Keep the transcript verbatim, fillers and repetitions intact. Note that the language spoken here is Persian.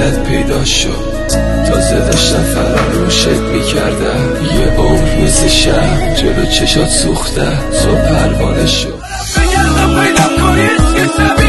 دلت پیدا شد. تازه داشتم فراموشت میکردم، یه عمر مثل شب جلو چشات سوخته، صبح پروانه شد. بگردم پیدا کنید که